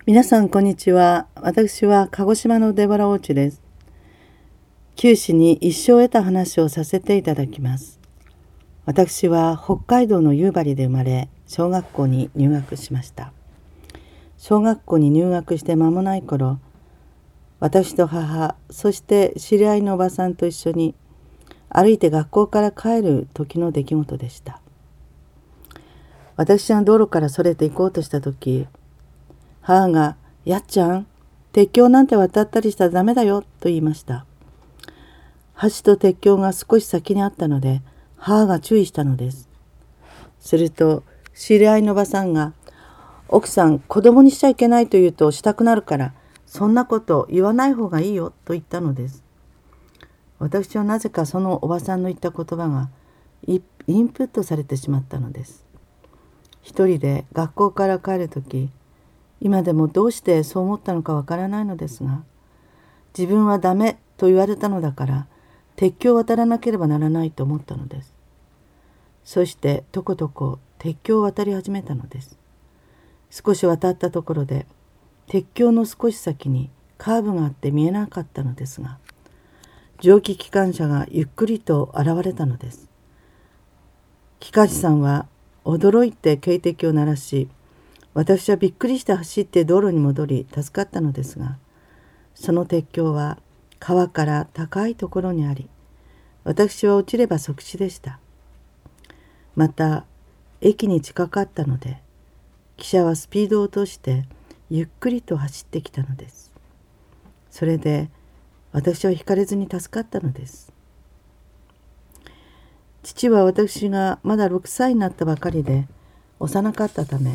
皆さんこんにちは。私は鹿児島のデボラ・オーチです。九死に一生を得た話をさせていただきます。私は北海道の夕張で生まれ、小学校に入学しました。小学校に入学して間もない頃、私と母、そして知り合いのおばさんと一緒に歩いて学校から帰る時の出来事でした。私が道路からそれて行こうとした時、母が、やっちゃん、鉄橋なんて渡ったりしたらダメだよ、と言いました。橋と鉄橋が少し先にあったので、母が注意したのです。すると、知り合いのおばさんが、奥さん、子供にしちゃいけないと言うとしたくなるから、そんなこと言わない方がいいよ、と言ったのです。私はなぜかそのおばさんの言った言葉が、インプットされてしまったのです。一人で学校から帰るとき、今でもどうしてそう思ったのかわからないのですが、自分はダメと言われたのだから鉄橋を渡らなければならないと思ったのです。そしてとことこ鉄橋を渡り始めたのです。少し渡ったところで鉄橋の少し先にカーブがあって見えなかったのですが、蒸気機関車がゆっくりと現れたのです。機関士さんは驚いて警笛を鳴らし、私はびっくりして走って道路に戻り助かったのですが、その鉄橋は川から高いところにあり、私は落ちれば即死でした。また駅に近かったので、汽車はスピードを落としてゆっくりと走ってきたのです。それで私はひかれずに助かったのです。父は私がまだ6歳になったばかりで幼かったため、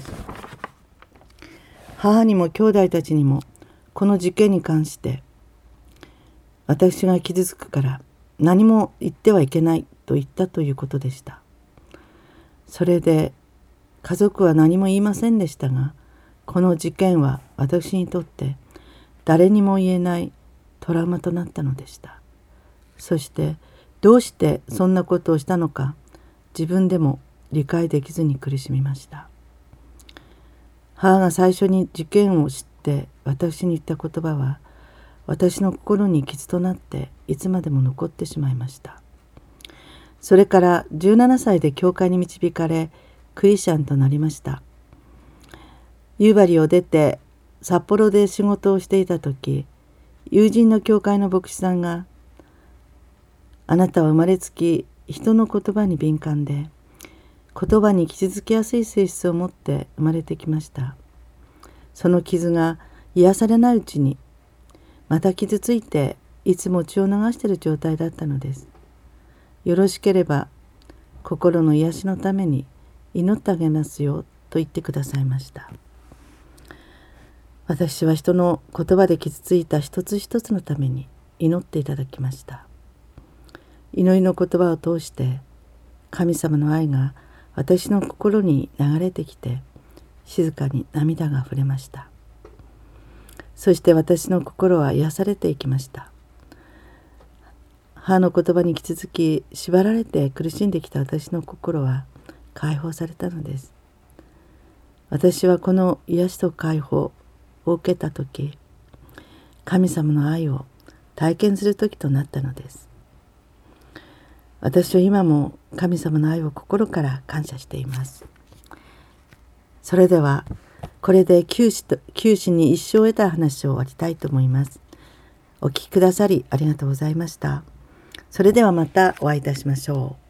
母にも兄弟たちにもこの事件に関して私が傷つくから何も言ってはいけないと言ったということでした。それで家族は何も言いませんでしたが、この事件は私にとって誰にも言えないトラウマとなったのでした。そしてどうしてそんなことをしたのか自分でも理解できずに苦しみました。母が最初に事件を知って私に言った言葉は、私の心に傷となっていつまでも残ってしまいました。それから17歳で教会に導かれ、クリスチャンとなりました。夕張を出て札幌で仕事をしていた時、友人の教会の牧師さんが、あなたは生まれつき人の言葉に敏感で、言葉に傷つきやすい性質を持って生まれてきました。その傷が癒されないうちにまた傷ついていつも血を流している状態だったのです。よろしければ心の癒しのために祈ってあげますよと言ってくださいました。私は人の言葉で傷ついた一つ一つのために祈っていただきました。祈りの言葉を通して神様の愛が私の心に流れてきて、静かに涙が溢れました。そして私の心は癒されていきました。母の言葉に傷つき、縛られて苦しんできた私の心は解放されたのです。私はこの癒しと解放を受けたとき、神様の愛を体験するときとなったのです。私は今も神様の愛を心から感謝しています。それではこれで九死に一生を得た話を終わりたいと思います。お聞きくださりありがとうございました。それではまたお会いいたしましょう。